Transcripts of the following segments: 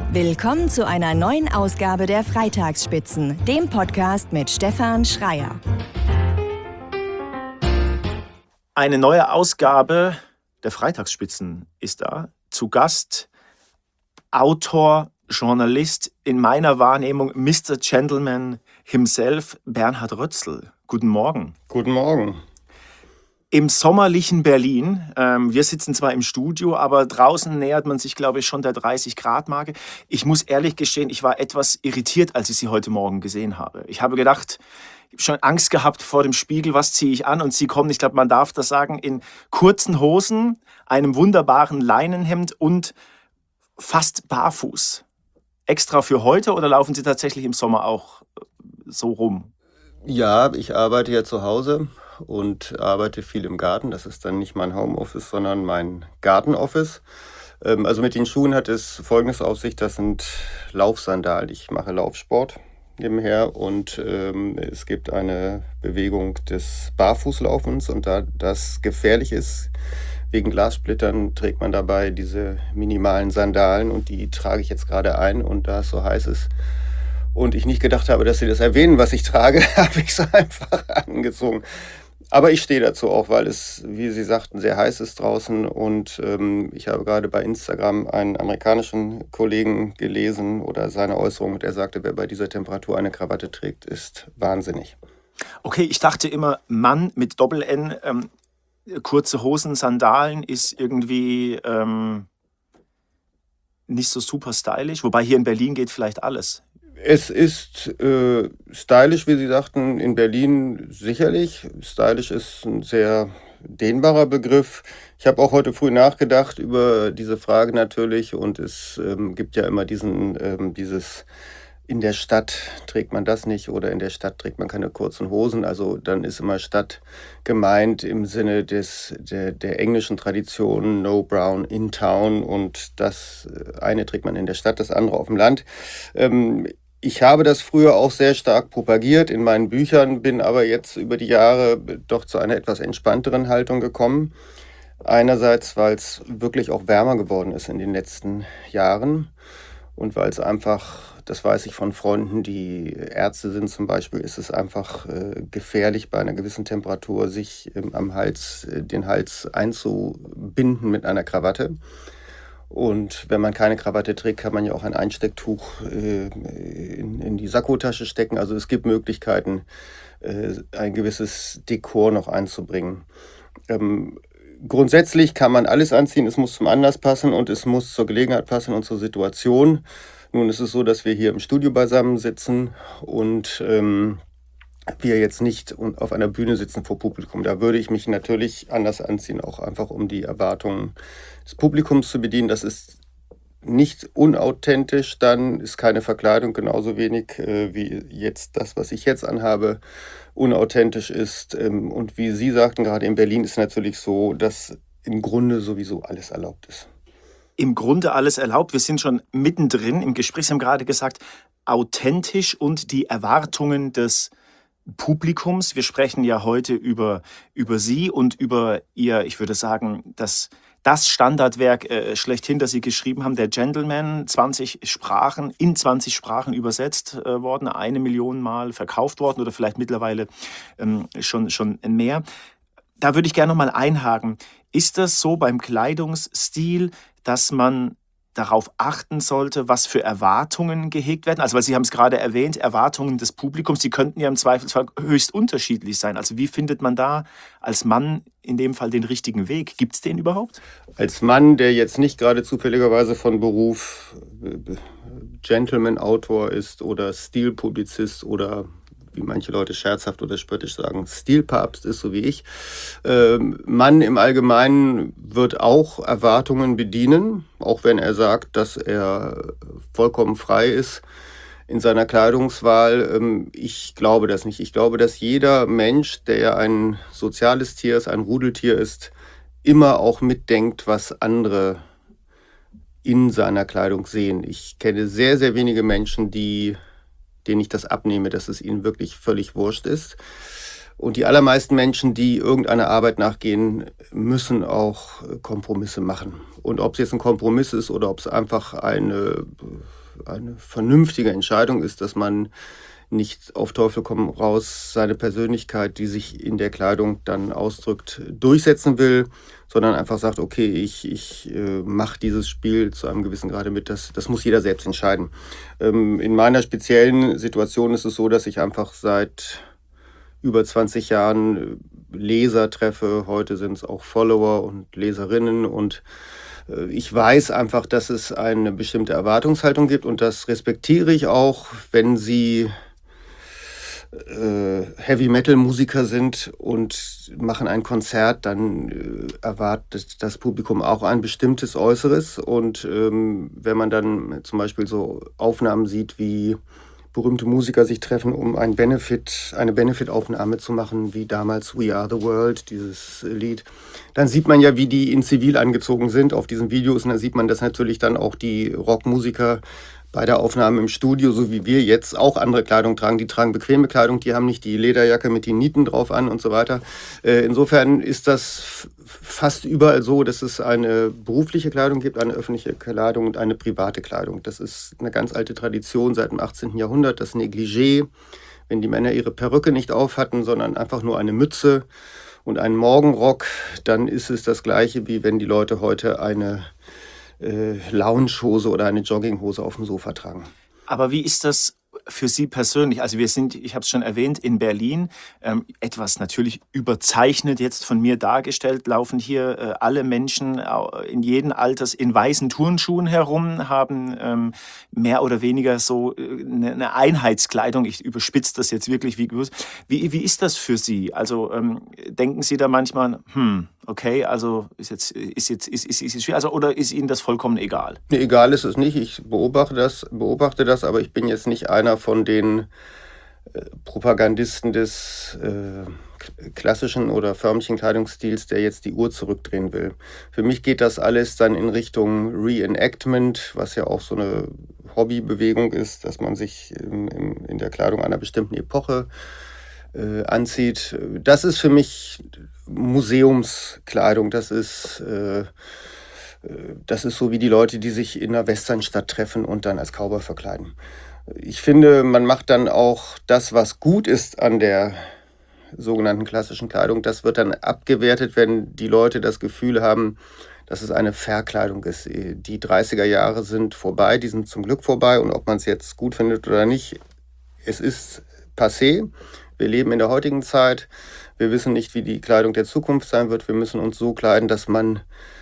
Willkommen zu einer neuen Ausgabe der Freitagsspitzen, dem Podcast mit Stefan Schreier. Eine neue Ausgabe der Freitagsspitzen ist da. Zu Gast Autor, Journalist, in meiner Wahrnehmung Mr. Gentleman himself, Bernhard Rötzl. Guten Morgen. Guten Morgen. Im sommerlichen Berlin, wir sitzen zwar im Studio, aber draußen nähert man sich, glaube ich, schon der 30-Grad-Marke. Ich muss ehrlich gestehen, ich war etwas irritiert, als ich Sie heute Morgen gesehen habe. Ich habe gedacht, ich habe schon Angst gehabt vor dem Spiegel, was ziehe ich an? Und Sie kommen, ich glaube, man darf das sagen, in kurzen Hosen, einem wunderbaren Leinenhemd und fast barfuß. Extra für heute oder laufen Sie tatsächlich im Sommer auch so rum? Ja, ich arbeite ja zu Hause und arbeite viel im Garten. Das ist dann nicht mein Homeoffice, sondern mein Gartenoffice. Also mit den Schuhen hat es Folgendes auf sich. Das sind Laufsandalen. Ich mache Laufsport nebenher und es gibt eine Bewegung des Barfußlaufens. Und da das gefährlich ist, wegen Glassplittern, trägt man dabei diese minimalen Sandalen. Und die trage ich jetzt gerade ein. Und da es so heiß ist und ich nicht gedacht habe, dass Sie das erwähnen, was ich trage, habe ich es einfach angezogen. Aber ich stehe dazu auch, weil es, wie Sie sagten, sehr heiß ist draußen. Und ich habe gerade bei Instagram einen amerikanischen Kollegen gelesen oder seine Äußerung. Der sagte, wer bei dieser Temperatur eine Krawatte trägt, ist wahnsinnig. Okay, ich dachte immer, Mann mit Doppel-N, kurze Hosen, Sandalen ist irgendwie nicht so super stylisch. Wobei hier in Berlin geht vielleicht alles. Es ist stylisch, wie Sie sagten, in Berlin sicherlich. Stylisch ist ein sehr dehnbarer Begriff. Ich habe auch heute früh nachgedacht über diese Frage natürlich und es gibt ja immer dieses in der Stadt trägt man das nicht oder in der Stadt trägt man keine kurzen Hosen. Also dann ist immer Stadt gemeint im Sinne der englischen Tradition, no brown in town, und das eine trägt man in der Stadt, das andere auf dem Land. Ich habe das früher auch sehr stark propagiert in meinen Büchern, bin aber jetzt über die Jahre doch zu einer etwas entspannteren Haltung gekommen. Einerseits, weil es wirklich auch wärmer geworden ist in den letzten Jahren und weil es einfach, das weiß ich von Freunden, die Ärzte sind zum Beispiel, ist es einfach gefährlich, bei einer gewissen Temperatur sich am Hals, den Hals einzubinden mit einer Krawatte. Und wenn man keine Krawatte trägt, kann man ja auch ein Einstecktuch in die Sakkotasche stecken. Also es gibt Möglichkeiten, ein gewisses Dekor noch einzubringen. Grundsätzlich kann man alles anziehen, es muss zum Anlass passen und es muss zur Gelegenheit passen und zur Situation. Nun ist es so, dass wir hier im Studio beisammen sitzen und wir jetzt nicht auf einer Bühne sitzen vor Publikum. Da würde ich mich natürlich anders anziehen, auch einfach um die Erwartungen des Publikums zu bedienen. Das ist nicht unauthentisch, dann ist keine Verkleidung genauso wenig wie jetzt das, was ich jetzt anhabe, unauthentisch ist. Und wie Sie sagten, gerade in Berlin ist natürlich so, dass im Grunde sowieso alles erlaubt ist. Im Grunde alles erlaubt. Wir sind schon mittendrin im Gespräch. Sie haben gerade gesagt, authentisch und die Erwartungen des Publikums. Wir sprechen ja heute über Sie und über Ihr, ich würde sagen, das Standardwerk schlechthin, das Sie geschrieben haben, der Gentleman, in 20 Sprachen übersetzt worden, 1 Million Mal verkauft worden oder vielleicht mittlerweile schon mehr. Da würde ich gerne noch mal einhaken. Ist das so beim Kleidungsstil, dass man darauf achten sollte, was für Erwartungen gehegt werden? Also, weil Sie haben es gerade erwähnt, Erwartungen des Publikums, die könnten ja im Zweifelsfall höchst unterschiedlich sein. Also wie findet man da als Mann in dem Fall den richtigen Weg? Gibt es den überhaupt? Als Mann, der jetzt nicht gerade zufälligerweise von Beruf Gentleman-Autor ist oder Stilpublizist oder wie manche Leute scherzhaft oder spöttisch sagen, Stilpapst ist, so wie ich. Mann im Allgemeinen wird auch Erwartungen bedienen, auch wenn er sagt, dass er vollkommen frei ist in seiner Kleidungswahl. Ich glaube das nicht. Ich glaube, dass jeder Mensch, der ein soziales Tier ist, ein Rudeltier ist, immer auch mitdenkt, was andere in seiner Kleidung sehen. Ich kenne sehr, sehr wenige Menschen, denen ich das abnehme, dass es ihnen wirklich völlig wurscht ist. Und die allermeisten Menschen, die irgendeiner Arbeit nachgehen, müssen auch Kompromisse machen. Und ob es jetzt ein Kompromiss ist oder ob es einfach eine vernünftige Entscheidung ist, dass man nicht auf Teufel komm raus seine Persönlichkeit, die sich in der Kleidung dann ausdrückt, durchsetzen will, sondern einfach sagt, okay, ich mache dieses Spiel zu einem gewissen Grade mit, das muss jeder selbst entscheiden. In meiner speziellen Situation ist es so, dass ich einfach seit über 20 Jahren Leser treffe, heute sind es auch Follower und Leserinnen und ich weiß einfach, dass es eine bestimmte Erwartungshaltung gibt und das respektiere ich auch, wenn sie Heavy-Metal-Musiker sind und machen ein Konzert, dann erwartet das Publikum auch ein bestimmtes Äußeres. Und wenn man dann zum Beispiel so Aufnahmen sieht, wie berühmte Musiker sich treffen, um eine Benefit-Aufnahme zu machen, wie damals We Are the World, dieses Lied, dann sieht man ja, wie die in Zivil angezogen sind auf diesen Videos. Und dann sieht man, dass natürlich dann auch die Rockmusiker bei der Aufnahme im Studio, so wie wir jetzt, auch andere Kleidung tragen. Die tragen bequeme Kleidung, die haben nicht die Lederjacke mit den Nieten drauf an und so weiter. Insofern ist das fast überall so, dass es eine berufliche Kleidung gibt, eine öffentliche Kleidung und eine private Kleidung. Das ist eine ganz alte Tradition seit dem 18. Jahrhundert, das Negligé, wenn die Männer ihre Perücke nicht auf hatten, sondern einfach nur eine Mütze und einen Morgenrock, dann ist es das Gleiche, wie wenn die Leute heute eine Loungehose oder eine Jogginghose auf dem Sofa tragen. Aber wie ist das für Sie persönlich? Also wir sind, ich habe es schon erwähnt, in Berlin, etwas natürlich überzeichnet jetzt von mir dargestellt, laufen hier alle Menschen in jeden Alters in weißen Turnschuhen herum, haben mehr oder weniger so eine Einheitskleidung. Ich überspitze das jetzt wirklich. Wie ist das für Sie? Also denken Sie da manchmal, okay, also ist jetzt schwierig, also, oder ist Ihnen das vollkommen egal? Nee, egal ist es nicht. Ich beobachte das, aber ich bin jetzt nicht einer von den Propagandisten des klassischen oder förmlichen Kleidungsstils, der jetzt die Uhr zurückdrehen will. Für mich geht das alles dann in Richtung Reenactment, was ja auch so eine Hobbybewegung ist, dass man sich in der Kleidung einer bestimmten Epoche anzieht. Das ist für mich Museumskleidung. Das ist so wie die Leute, die sich in einer Westernstadt treffen und dann als Cowboy verkleiden. Ich finde, man macht dann auch das, was gut ist an der sogenannten klassischen Kleidung, das wird dann abgewertet, wenn die Leute das Gefühl haben, dass es eine Verkleidung ist. Die 30er Jahre sind vorbei, die sind zum Glück vorbei und ob man es jetzt gut findet oder nicht, es ist passé. Wir leben in der heutigen Zeit, wir wissen nicht, wie die Kleidung der Zukunft sein wird. Wir müssen uns so kleiden, dass man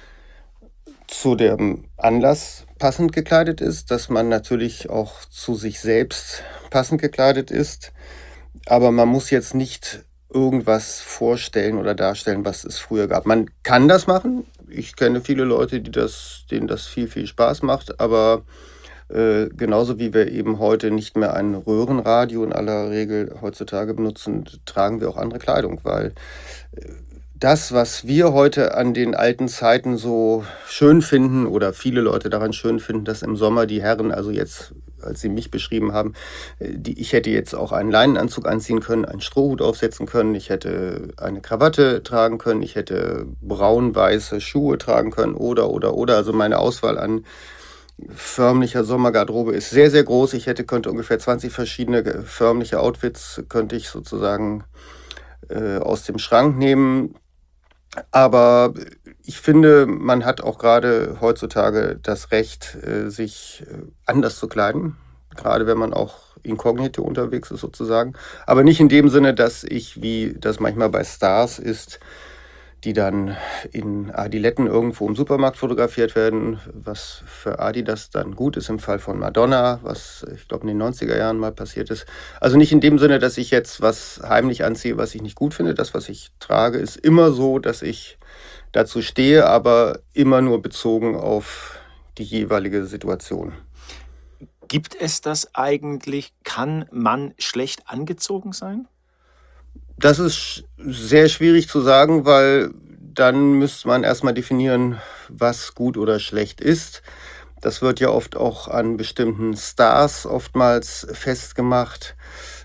zu dem Anlass passend gekleidet ist, dass man natürlich auch zu sich selbst passend gekleidet ist. Aber man muss jetzt nicht irgendwas vorstellen oder darstellen, was es früher gab. Man kann das machen. Ich kenne viele Leute, denen das viel, viel Spaß macht. Aber genauso wie wir eben heute nicht mehr ein Röhrenradio in aller Regel heutzutage benutzen, tragen wir auch andere Kleidung, weil das, was wir heute an den alten Zeiten so schön finden oder viele Leute daran schön finden, dass im Sommer die Herren, also jetzt, als sie mich beschrieben haben, ich hätte jetzt auch einen Leinenanzug anziehen können, einen Strohhut aufsetzen können, ich hätte eine Krawatte tragen können, ich hätte braun-weiße Schuhe tragen können oder. Also meine Auswahl an förmlicher Sommergarderobe ist sehr, sehr groß. Könnte ungefähr 20 verschiedene förmliche Outfits könnte ich sozusagen aus dem Schrank nehmen. Aber ich finde, man hat auch gerade heutzutage das Recht, sich anders zu kleiden. Gerade wenn man auch inkognito unterwegs ist sozusagen. Aber nicht in dem Sinne, dass ich, wie das manchmal bei Stars ist, die dann in Adiletten irgendwo im Supermarkt fotografiert werden, was für Adidas dann gut ist im Fall von Madonna, was ich glaube in den 90er Jahren mal passiert ist. Also nicht in dem Sinne, dass ich jetzt was heimlich anziehe, was ich nicht gut finde. Das, was ich trage, ist immer so, dass ich dazu stehe, aber immer nur bezogen auf die jeweilige Situation. Gibt es das eigentlich? Kann man schlecht angezogen sein? Das ist sehr schwierig zu sagen, weil dann müsste man erstmal definieren, was gut oder schlecht ist. Das wird ja oft auch an bestimmten Stars oftmals festgemacht.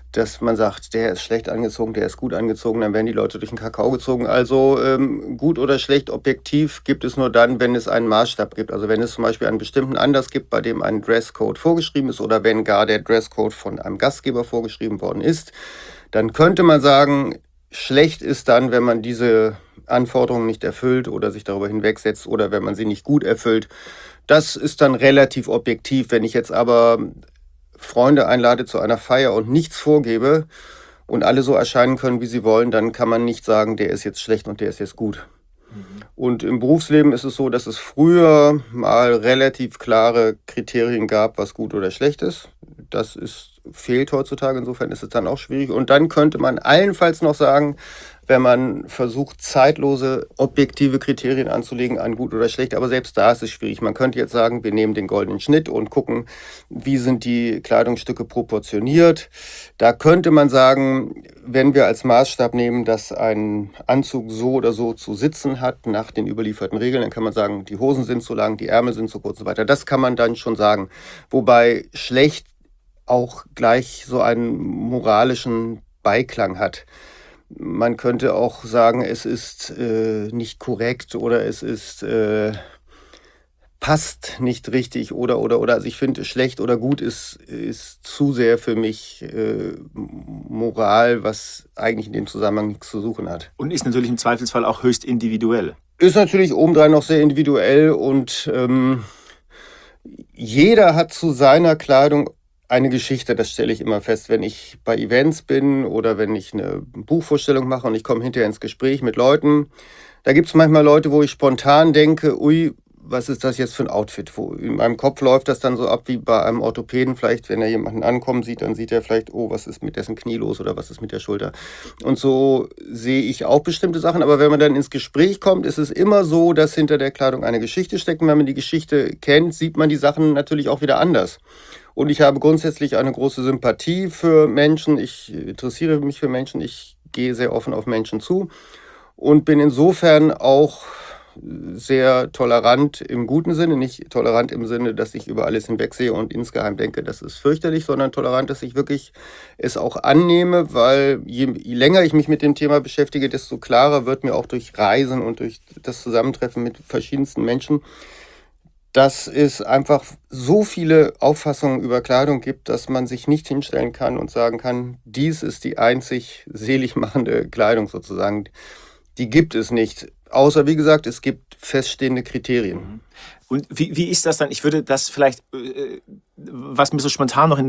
dass man sagt, der ist schlecht angezogen, der ist gut angezogen, dann werden die Leute durch den Kakao gezogen. Also gut oder schlecht objektiv gibt es nur dann, wenn es einen Maßstab gibt. Also wenn es zum Beispiel einen bestimmten Anlass gibt, bei dem ein Dresscode vorgeschrieben ist oder wenn gar der Dresscode von einem Gastgeber vorgeschrieben worden ist, dann könnte man sagen, schlecht ist dann, wenn man diese Anforderungen nicht erfüllt oder sich darüber hinwegsetzt oder wenn man sie nicht gut erfüllt. Das ist dann relativ objektiv. Wenn ich jetzt aber Freunde einlade zu einer Feier und nichts vorgebe und alle so erscheinen können, wie sie wollen, dann kann man nicht sagen, der ist jetzt schlecht und der ist jetzt gut. Und im Berufsleben ist es so, dass es früher mal relativ klare Kriterien gab, was gut oder schlecht ist. Fehlt heutzutage, insofern ist es dann auch schwierig. Und dann könnte man allenfalls noch sagen, wenn man versucht, zeitlose, objektive Kriterien anzulegen an gut oder schlecht, aber selbst da ist es schwierig. Man könnte jetzt sagen, wir nehmen den goldenen Schnitt und gucken, wie sind die Kleidungsstücke proportioniert. Da könnte man sagen, wenn wir als Maßstab nehmen, dass ein Anzug so oder so zu sitzen hat, nach den überlieferten Regeln, dann kann man sagen, die Hosen sind so lang, die Ärmel sind so kurz und so weiter. Das kann man dann schon sagen. Wobei schlecht auch gleich so einen moralischen Beiklang hat. Man könnte auch sagen, es ist nicht korrekt oder es ist passt nicht richtig oder. Also ich finde, schlecht oder gut ist zu sehr für mich Moral, was eigentlich in dem Zusammenhang nichts zu suchen hat. Und ist natürlich im Zweifelsfall auch höchst individuell. Ist natürlich obendrein noch sehr individuell und jeder hat zu seiner Kleidung eine Geschichte, das stelle ich immer fest, wenn ich bei Events bin oder wenn ich eine Buchvorstellung mache und ich komme hinterher ins Gespräch mit Leuten. Da gibt es manchmal Leute, wo ich spontan denke, ui, was ist das jetzt für ein Outfit? In meinem Kopf läuft das dann so ab wie bei einem Orthopäden vielleicht, wenn er jemanden ankommen sieht, dann sieht er vielleicht, oh, was ist mit dessen Knie los oder was ist mit der Schulter? Und so sehe ich auch bestimmte Sachen, aber wenn man dann ins Gespräch kommt, ist es immer so, dass hinter der Kleidung eine Geschichte steckt und wenn man die Geschichte kennt, sieht man die Sachen natürlich auch wieder anders. Und ich habe grundsätzlich eine große Sympathie für Menschen. Ich interessiere mich für Menschen. Ich gehe sehr offen auf Menschen zu und bin insofern auch sehr tolerant im guten Sinne. Nicht tolerant im Sinne, dass ich über alles hinwegsehe und insgeheim denke, das ist fürchterlich, sondern tolerant, dass ich wirklich es auch annehme, weil je länger ich mich mit dem Thema beschäftige, desto klarer wird mir auch durch Reisen und durch das Zusammentreffen mit verschiedensten Menschen, dass es einfach so viele Auffassungen über Kleidung gibt, dass man sich nicht hinstellen kann und sagen kann, dies ist die einzig selig machende Kleidung sozusagen. Die gibt es nicht. Außer, wie gesagt, es gibt feststehende Kriterien. Und wie ist das dann? Ich würde das vielleicht, was mir so spontan noch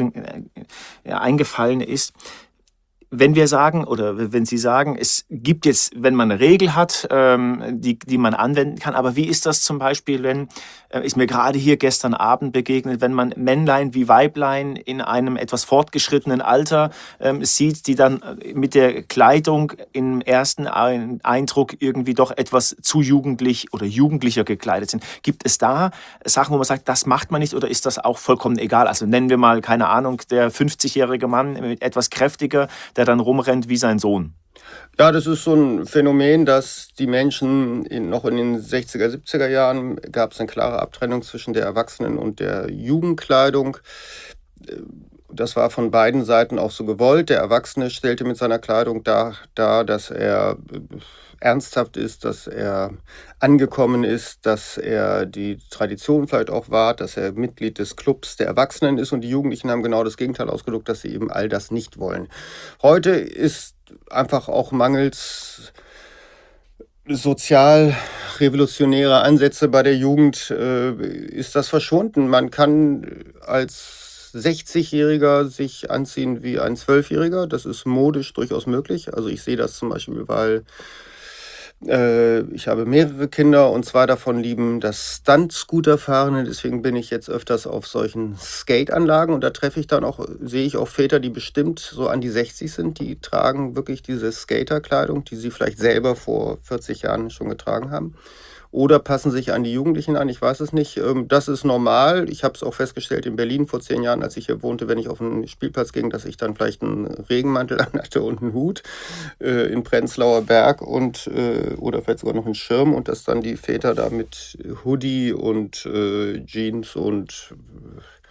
eingefallen ist, wenn wir sagen oder wenn Sie sagen, es gibt jetzt, wenn man eine Regel hat, die man anwenden kann, aber wie ist das zum Beispiel, wenn, ist mir gerade hier gestern Abend begegnet, wenn man Männlein wie Weiblein in einem etwas fortgeschrittenen Alter sieht, die dann mit der Kleidung im ersten Eindruck irgendwie doch etwas zu jugendlich oder jugendlicher gekleidet sind. Gibt es da Sachen, wo man sagt, das macht man nicht oder ist das auch vollkommen egal? Also nennen wir mal, keine Ahnung, der 50-jährige Mann mit etwas kräftiger, der dann rumrennt wie sein Sohn. Ja, das ist so ein Phänomen, dass die Menschen noch in den 60er, 70er Jahren gab es eine klare Abtrennung zwischen der Erwachsenen- und der Jugendkleidung. Das war von beiden Seiten auch so gewollt. Der Erwachsene stellte mit seiner Kleidung dar, dass er ernsthaft ist, dass er angekommen ist, dass er die Tradition vielleicht auch wahrt, dass er Mitglied des Clubs der Erwachsenen ist und die Jugendlichen haben genau das Gegenteil ausgedrückt, dass sie eben all das nicht wollen. Heute ist einfach auch mangels sozialrevolutionärer Ansätze bei der Jugend ist das verschwunden. Man kann als 60-Jähriger sich anziehen wie ein 12-Jähriger. Das ist modisch durchaus möglich. Also ich sehe das zum Beispiel, weil ich habe mehrere Kinder und zwei davon lieben das Stunt-Scooter-Fahren. Deswegen bin ich jetzt öfters auf solchen Skate-Anlagen und da sehe ich auch Väter, die bestimmt so an die 60 sind, die tragen wirklich diese Skater-Kleidung, die sie vielleicht selber vor 40 Jahren schon getragen haben. Oder passen sich an die Jugendlichen an, ich weiß es nicht. Das ist normal. Ich habe es auch festgestellt in Berlin vor 10 Jahren, als ich hier wohnte, wenn ich auf einen Spielplatz ging, dass ich dann vielleicht einen Regenmantel anhatte und einen Hut in Prenzlauer Berg oder vielleicht sogar noch einen Schirm und dass dann die Väter da mit Hoodie und Jeans und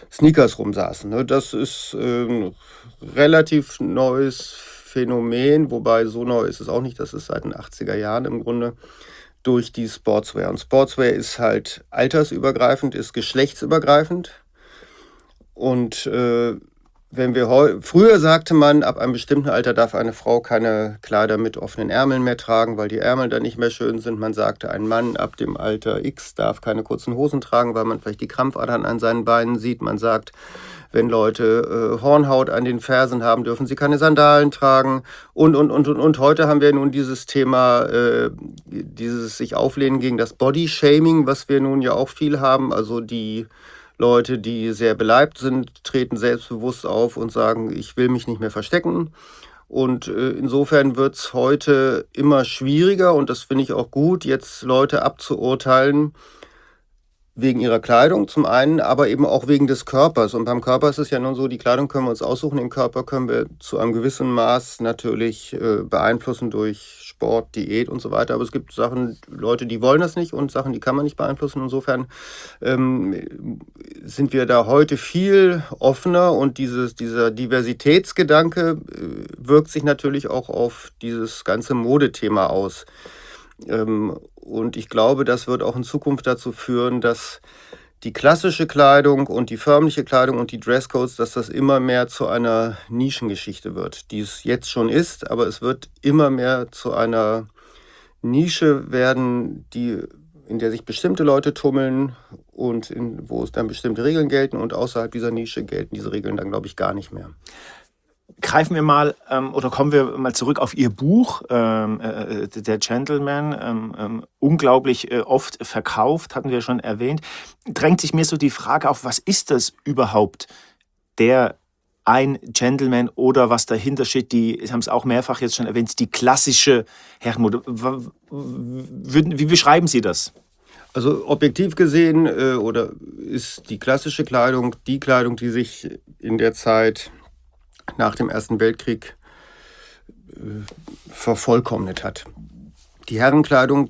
Sneakers rumsaßen. Das ist ein relativ neues Phänomen, wobei so neu ist es auch nicht, das ist seit den 80er Jahren im Grunde, durch die Sportswear. Und Sportswear ist halt altersübergreifend, ist geschlechtsübergreifend. Und früher sagte man, ab einem bestimmten Alter darf eine Frau keine Kleider mit offenen Ärmeln mehr tragen, weil die Ärmel dann nicht mehr schön sind. Man sagte, ein Mann ab dem Alter X darf keine kurzen Hosen tragen, weil man vielleicht die Krampfadern an seinen Beinen sieht. Man sagt, wenn Leute Hornhaut an den Fersen haben, dürfen sie keine Sandalen tragen. Und heute haben wir nun dieses Thema, dieses sich auflehnen gegen das Body-Shaming, was wir nun ja auch viel haben. Also die Leute, die sehr beleibt sind, treten selbstbewusst auf und sagen, ich will mich nicht mehr verstecken. Und insofern wird es heute immer schwieriger, und das finde ich auch gut, jetzt Leute abzuurteilen wegen ihrer Kleidung zum einen, aber eben auch wegen des Körpers. Und beim Körper ist es ja nun so, die Kleidung können wir uns aussuchen, den Körper können wir zu einem gewissen Maß natürlich beeinflussen durch Sport, Diät und so weiter. Aber es gibt Leute, die wollen das nicht, und Sachen, die kann man nicht beeinflussen. Insofern sind wir da heute viel offener, und dieser Diversitätsgedanke wirkt sich natürlich auch auf dieses ganze Modethema aus. Und ich glaube, das wird auch in Zukunft dazu führen, dass die klassische Kleidung und die förmliche Kleidung und die Dresscodes, dass das immer mehr zu einer Nischengeschichte wird, die es jetzt schon ist, aber es wird immer mehr zu einer Nische werden, in der sich bestimmte Leute tummeln und wo es dann bestimmte Regeln gelten, und außerhalb dieser Nische gelten diese Regeln dann, glaube ich, gar nicht mehr. Greifen wir mal oder kommen wir mal zurück auf Ihr Buch, Der Gentleman, unglaublich oft verkauft, hatten wir schon erwähnt. Drängt sich mir so die Frage auf, was ist das überhaupt, ein Gentleman, oder was dahinter steht, Sie haben es auch mehrfach jetzt schon erwähnt, die klassische Herrenmode. Wie beschreiben Sie das? Also objektiv gesehen oder ist die klassische Kleidung die Kleidung, die sich in der Zeit nach dem Ersten Weltkrieg vervollkommnet hat. Die Herrenkleidung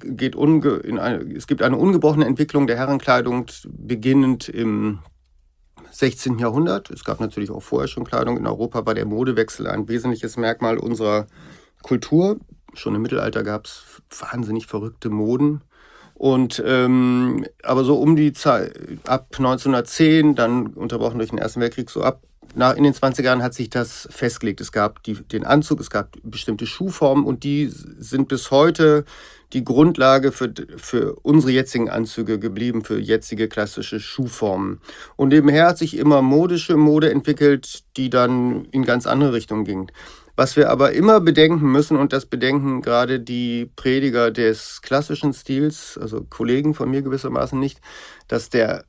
es gibt eine ungebrochene Entwicklung der Herrenkleidung, beginnend im 16. Jahrhundert. Es gab natürlich auch vorher schon Kleidung. In Europa war der Modewechsel ein wesentliches Merkmal unserer Kultur. Schon im Mittelalter gab es wahnsinnig verrückte Moden. Und aber so um die Zeit, ab 1910, dann unterbrochen durch den Ersten Weltkrieg, in den 20er Jahren hat sich das festgelegt. Es gab den Anzug, es gab bestimmte Schuhformen, und die sind bis heute die Grundlage für unsere jetzigen Anzüge geblieben, für jetzige klassische Schuhformen. Und nebenher hat sich immer modische Mode entwickelt, die dann in ganz andere Richtungen ging. Was wir aber immer bedenken müssen, und das bedenken gerade die Prediger des klassischen Stils, also Kollegen von mir gewissermaßen nicht, dass der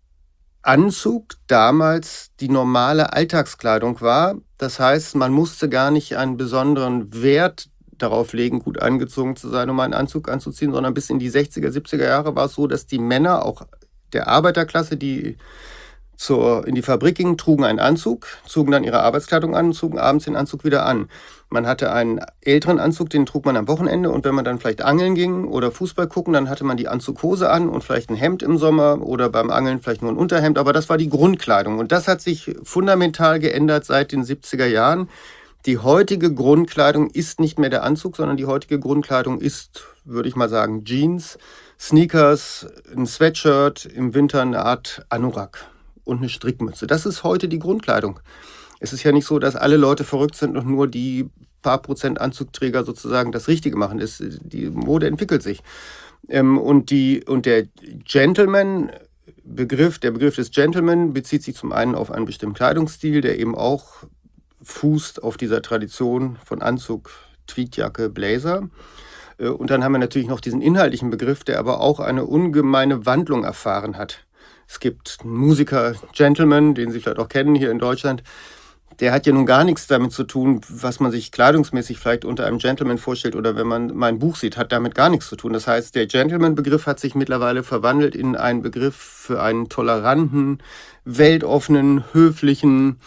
Anzug damals die normale Alltagskleidung war. Das heißt, man musste gar nicht einen besonderen Wert darauf legen, gut angezogen zu sein, um einen Anzug anzuziehen, sondern bis in die 60er, 70er Jahre war es so, dass die Männer, auch der Arbeiterklasse, die in die Fabrik gingen, trugen einen Anzug, zogen dann ihre Arbeitskleidung an und zogen abends den Anzug wieder an. Man hatte einen älteren Anzug, den trug man am Wochenende, und wenn man dann vielleicht angeln ging oder Fußball gucken, dann hatte man die Anzughose an und vielleicht ein Hemd im Sommer oder beim Angeln vielleicht nur ein Unterhemd, aber das war die Grundkleidung, und das hat sich fundamental geändert seit den 70er Jahren. Die heutige Grundkleidung ist nicht mehr der Anzug, sondern die heutige Grundkleidung ist, würde ich mal sagen, Jeans, Sneakers, ein Sweatshirt, im Winter eine Art Anorak und eine Strickmütze. Das ist heute die Grundkleidung. Es ist ja nicht so, dass alle Leute verrückt sind und nur die paar Prozent Anzugträger sozusagen das Richtige machen. Die Mode entwickelt sich. Und der Gentleman-Begriff, der Begriff des Gentleman bezieht sich zum einen auf einen bestimmten Kleidungsstil, der eben auch fußt auf dieser Tradition von Anzug, Tweedjacke, Blazer. Und dann haben wir natürlich noch diesen inhaltlichen Begriff, der aber auch eine ungemeine Wandlung erfahren hat. Es gibt einen Musiker, Gentleman, den Sie vielleicht auch kennen hier in Deutschland. Der hat ja nun gar nichts damit zu tun, was man sich kleidungsmäßig vielleicht unter einem Gentleman vorstellt, oder wenn man mein Buch sieht, hat damit gar nichts zu tun. Das heißt, der Gentleman-Begriff hat sich mittlerweile verwandelt in einen Begriff für einen toleranten, weltoffenen, höflichen,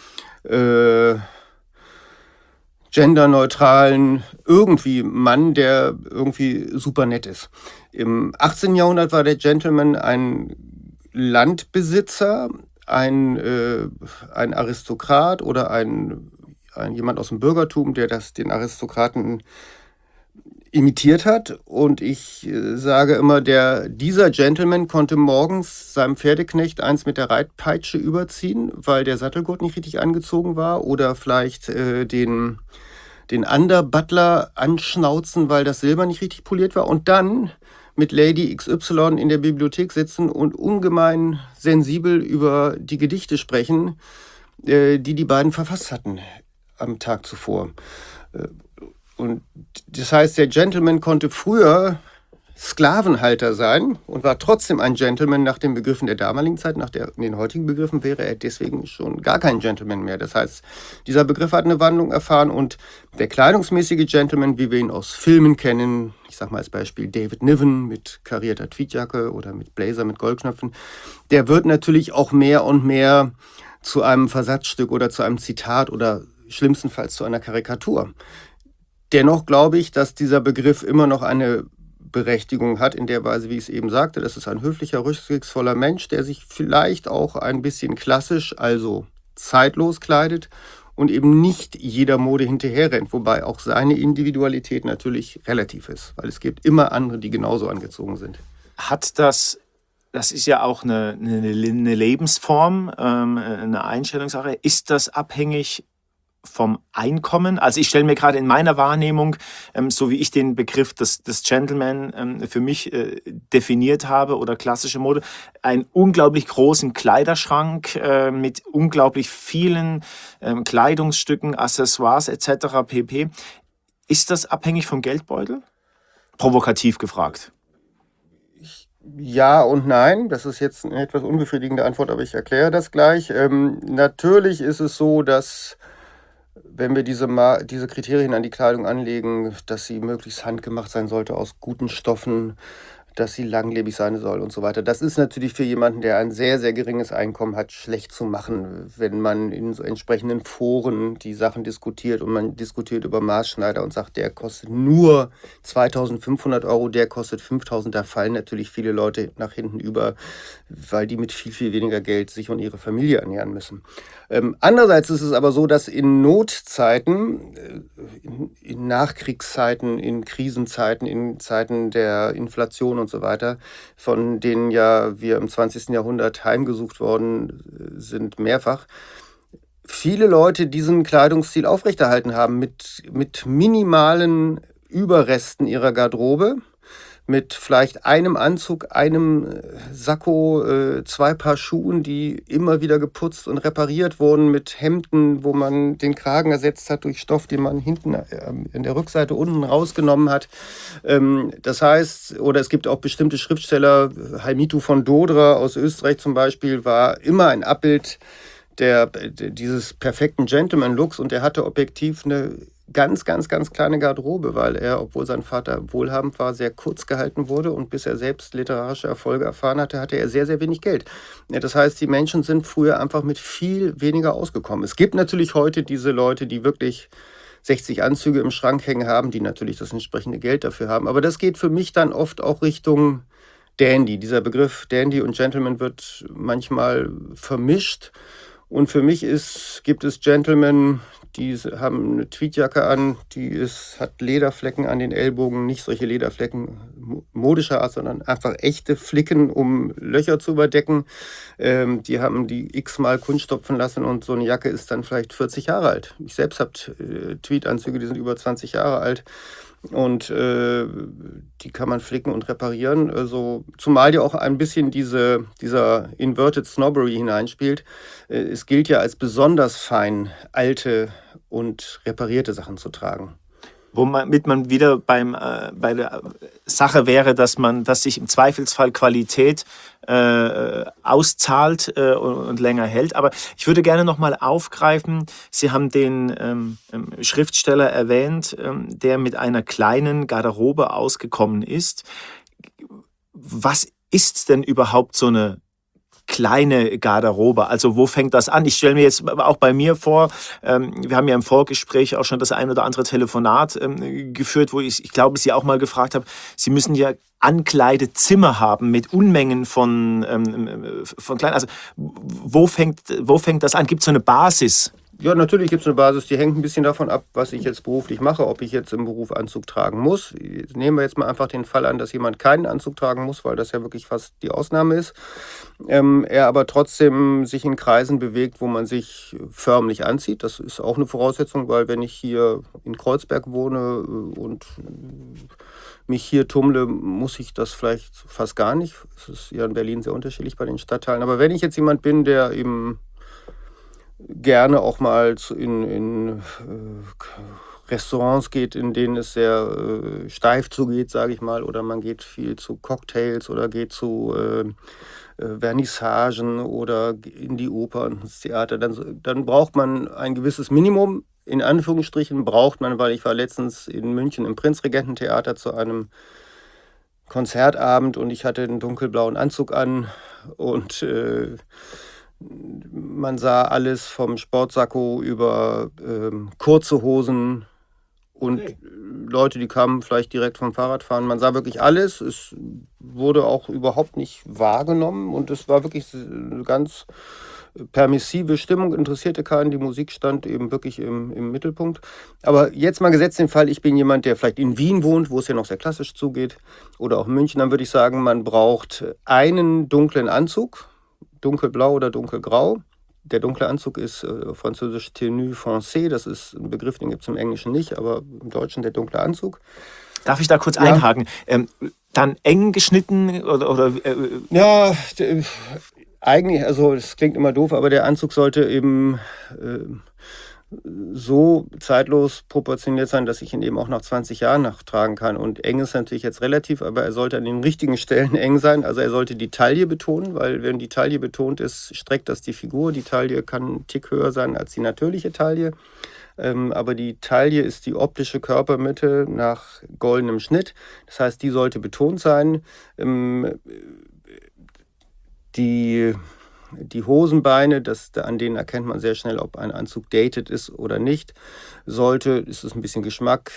genderneutralen irgendwie Mann, der irgendwie super nett ist. Im 18. Jahrhundert war der Gentleman ein Landbesitzer, ein Aristokrat oder jemand aus dem Bürgertum, der den Aristokraten imitiert hat. Und ich sage immer, dieser Gentleman konnte morgens seinem Pferdeknecht eins mit der Reitpeitsche überziehen, weil der Sattelgurt nicht richtig angezogen war, oder vielleicht den Underbutler anschnauzen, weil das Silber nicht richtig poliert war, und dann mit Lady XY in der Bibliothek sitzen und ungemein sensibel über die Gedichte sprechen, die beiden verfasst hatten am Tag zuvor. Und das heißt, der Gentleman konnte früher Sklavenhalter sein und war trotzdem ein Gentleman nach den Begriffen der damaligen Zeit. Nach den heutigen Begriffen wäre er deswegen schon gar kein Gentleman mehr. Das heißt, dieser Begriff hat eine Wandlung erfahren, und der kleidungsmäßige Gentleman, wie wir ihn aus Filmen kennen, ich sage mal als Beispiel David Niven mit karierter Tweedjacke oder mit Blazer mit Goldknöpfen, der wird natürlich auch mehr und mehr zu einem Versatzstück oder zu einem Zitat oder schlimmstenfalls zu einer Karikatur. Dennoch glaube ich, dass dieser Begriff immer noch eine Berechtigung hat, in der Weise, wie ich es eben sagte. Das ist ein höflicher, rücksichtsvoller Mensch, der sich vielleicht auch ein bisschen klassisch, also zeitlos kleidet und eben nicht jeder Mode hinterherrennt, wobei auch seine Individualität natürlich relativ ist, weil es gibt immer andere, die genauso angezogen sind. Hat das ist ja auch eine Lebensform, eine Einstellungssache. Ist das abhängig vom Einkommen? Also ich stelle mir gerade in meiner Wahrnehmung, so wie ich den Begriff des Gentleman für mich definiert habe oder klassische Mode, einen unglaublich großen Kleiderschrank mit unglaublich vielen Kleidungsstücken, Accessoires etc. pp. Ist das abhängig vom Geldbeutel? Provokativ gefragt. Ja und nein, das ist jetzt eine etwas unbefriedigende Antwort, aber ich erkläre das gleich. Natürlich ist es so, dass wenn wir diese Kriterien an die Kleidung anlegen, dass sie möglichst handgemacht sein sollte aus guten Stoffen, dass sie langlebig sein soll und so weiter. Das ist natürlich für jemanden, der ein sehr, sehr geringes Einkommen hat, schlecht zu machen, wenn man in so entsprechenden Foren die Sachen diskutiert und man diskutiert über Maßschneider und sagt, der kostet nur 2.500 Euro, der kostet 5.000. Da fallen natürlich viele Leute nach hinten über, weil die mit viel, viel weniger Geld sich und ihre Familie ernähren müssen. Andererseits ist es aber so, dass in Notzeiten, in Nachkriegszeiten, in Krisenzeiten, in Zeiten der Inflation und so weiter, von denen ja wir im 20. Jahrhundert heimgesucht worden sind mehrfach, viele Leute diesen Kleidungsstil aufrechterhalten haben mit minimalen Überresten ihrer Garderobe, mit vielleicht einem Anzug, einem Sakko, 2 Paar Schuhen, die immer wieder geputzt und repariert wurden, mit Hemden, wo man den Kragen ersetzt hat durch Stoff, den man hinten in der Rückseite unten rausgenommen hat. Das heißt, oder es gibt auch bestimmte Schriftsteller, Heimito von Dodra aus Österreich zum Beispiel, war immer ein Abbild dieses perfekten Gentleman-Looks, und er hatte objektiv eine ganz, ganz, ganz kleine Garderobe, weil er, obwohl sein Vater wohlhabend war, sehr kurz gehalten wurde, und bis er selbst literarische Erfolge erfahren hatte, hatte er sehr, sehr wenig Geld. Ja, das heißt, die Menschen sind früher einfach mit viel weniger ausgekommen. Es gibt natürlich heute diese Leute, die wirklich 60 Anzüge im Schrank hängen haben, die natürlich das entsprechende Geld dafür haben. Aber das geht für mich dann oft auch Richtung Dandy. Dieser Begriff Dandy und Gentleman wird manchmal vermischt. Und für mich gibt es Gentlemen, die haben eine Tweedjacke an, hat Lederflecken an den Ellbogen, nicht solche Lederflecken modischer Art, sondern einfach echte Flicken, um Löcher zu überdecken. Die haben die x-mal Kunststopfen lassen, und so eine Jacke ist dann vielleicht 40 Jahre alt. Ich selbst habe Tweedanzüge, die sind über 20 Jahre alt. Und die kann man flicken und reparieren. Also, zumal ja auch ein bisschen dieser Inverted Snobbery hineinspielt. Es gilt ja als besonders fein, alte und reparierte Sachen zu tragen. Womit man wieder bei der Sache wäre, dass sich im Zweifelsfall Qualität auszahlt und länger hält. Aber ich würde gerne noch mal aufgreifen, Sie haben den Schriftsteller erwähnt, der mit einer kleinen Garderobe ausgekommen ist. Was ist denn überhaupt so eine kleine Garderobe? Also wo fängt das an? Ich stelle mir jetzt auch bei mir vor, wir haben ja im Vorgespräch auch schon das ein oder andere Telefonat geführt, wo ich glaube, Sie auch mal gefragt habe, Sie müssen ja Ankleidezimmer haben mit Unmengen von kleinen. Also wo fängt das an? Gibt es so eine Basis? Ja, natürlich gibt es eine Basis, die hängt ein bisschen davon ab, was ich jetzt beruflich mache, ob ich jetzt im Beruf Anzug tragen muss. Nehmen wir jetzt mal einfach den Fall an, dass jemand keinen Anzug tragen muss, weil das ja wirklich fast die Ausnahme ist. Er aber trotzdem sich in Kreisen bewegt, wo man sich förmlich anzieht. Das ist auch eine Voraussetzung, weil wenn ich hier in Kreuzberg wohne und mich hier tummle, muss ich das vielleicht fast gar nicht. Es ist ja in Berlin sehr unterschiedlich bei den Stadtteilen. Aber wenn ich jetzt jemand bin, der eben gerne auch mal in Restaurants geht, in denen es sehr steif zugeht, sage ich mal, oder man geht viel zu Cocktails oder geht zu Vernissagen oder in die Oper und ins Theater, dann braucht man ein gewisses Minimum, in Anführungsstrichen braucht man, weil ich war letztens in München im Prinzregententheater zu einem Konzertabend und ich hatte einen dunkelblauen Anzug an und man sah alles vom Sportsacko über kurze Hosen und Leute, die kamen vielleicht direkt vom Fahrradfahren. Man sah wirklich alles. Es wurde auch überhaupt nicht wahrgenommen und es war wirklich eine ganz permissive Stimmung, interessierte keinen. Die Musik stand eben wirklich im Mittelpunkt. Aber jetzt mal gesetzt den Fall, ich bin jemand, der vielleicht in Wien wohnt, wo es ja noch sehr klassisch zugeht, oder auch in München, dann würde ich sagen, man braucht einen dunklen Anzug, dunkelblau oder dunkelgrau. Der dunkle Anzug ist französisch tenue foncée, das ist ein Begriff, den gibt es im Englischen nicht, aber im Deutschen der dunkle Anzug. Darf ich da kurz einhaken? Dann eng geschnitten oder Ja, eigentlich, also das klingt immer doof, aber der Anzug sollte eben so zeitlos proportioniert sein, dass ich ihn eben auch nach 20 Jahren nachtragen kann. Und eng ist natürlich jetzt relativ, aber er sollte an den richtigen Stellen eng sein. Also er sollte die Taille betonen, weil wenn die Taille betont ist, streckt das die Figur. Die Taille kann einen Tick höher sein als die natürliche Taille. Aber die Taille ist die optische Körpermitte nach goldenem Schnitt. Das heißt, die sollte betont sein. Die Hosenbeine, an denen erkennt man sehr schnell, ob ein Anzug dated ist oder nicht, ist es ein bisschen Geschmack,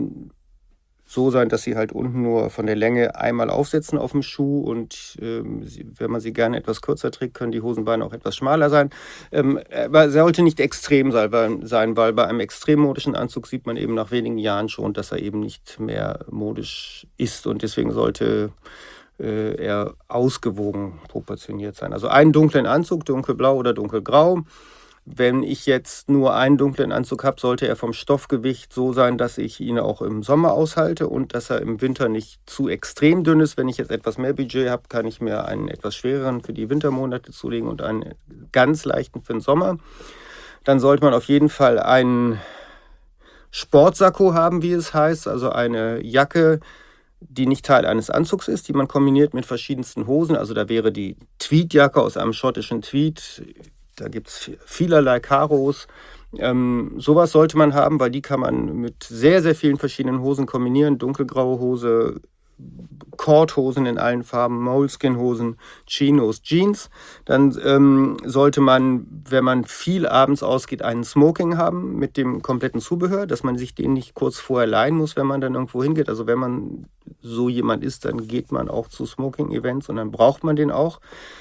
so sein, dass sie halt unten nur von der Länge einmal aufsetzen auf dem Schuh und wenn man sie gerne etwas kürzer trägt, können die Hosenbeine auch etwas schmaler sein. Aber sollte nicht extrem sein, weil bei einem extrem modischen Anzug sieht man eben nach wenigen Jahren schon, dass er eben nicht mehr modisch ist und deswegen sollte eher ausgewogen proportioniert sein. Also einen dunklen Anzug, dunkelblau oder dunkelgrau. Wenn ich jetzt nur einen dunklen Anzug habe, sollte er vom Stoffgewicht so sein, dass ich ihn auch im Sommer aushalte und dass er im Winter nicht zu extrem dünn ist. Wenn ich jetzt etwas mehr Budget habe, kann ich mir einen etwas schwereren für die Wintermonate zulegen und einen ganz leichten für den Sommer. Dann sollte man auf jeden Fall einen Sportsacko haben, wie es heißt, also eine Jacke, die nicht Teil eines Anzugs ist, die man kombiniert mit verschiedensten Hosen. Also da wäre die Tweedjacke aus einem schottischen Tweed. Da gibt es vielerlei Karos. Sowas sollte man haben, weil die kann man mit sehr, sehr vielen verschiedenen Hosen kombinieren. Dunkelgraue Hose, Cordhosen in allen Farben, Moleskin-Hosen, Chinos, Jeans. Dann sollte man, wenn man viel abends ausgeht, einen Smoking haben mit dem kompletten Zubehör, dass man sich den nicht kurz vorher leihen muss, wenn man dann irgendwo hingeht. Also wenn man so jemand ist, dann geht man auch zu Smoking-Events und dann braucht man den auch.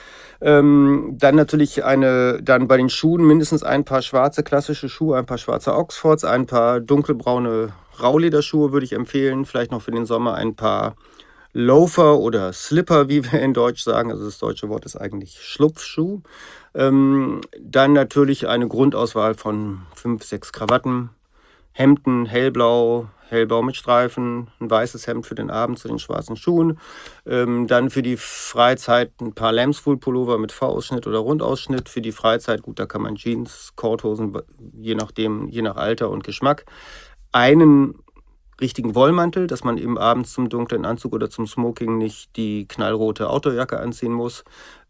Dann natürlich dann bei den Schuhen mindestens ein paar schwarze klassische Schuhe, ein paar schwarze Oxfords, ein paar dunkelbraune Raulederschuhe würde ich empfehlen. Vielleicht noch für den Sommer ein paar Loafer oder Slipper, wie wir in Deutsch sagen. Also das deutsche Wort ist eigentlich Schlupfschuh. Dann natürlich eine Grundauswahl von 5, 6 Krawatten, Hemden, hellblau mit Streifen, ein weißes Hemd für den Abend zu den schwarzen Schuhen. Dann für die Freizeit ein paar Lambswool-Pullover mit V-Ausschnitt oder Rundausschnitt. Für die Freizeit, gut, da kann man Jeans, Cordhosen, je nach Alter und Geschmack. Einen richtigen Wollmantel, dass man eben abends zum dunklen Anzug oder zum Smoking nicht die knallrote Outdoorjacke anziehen muss.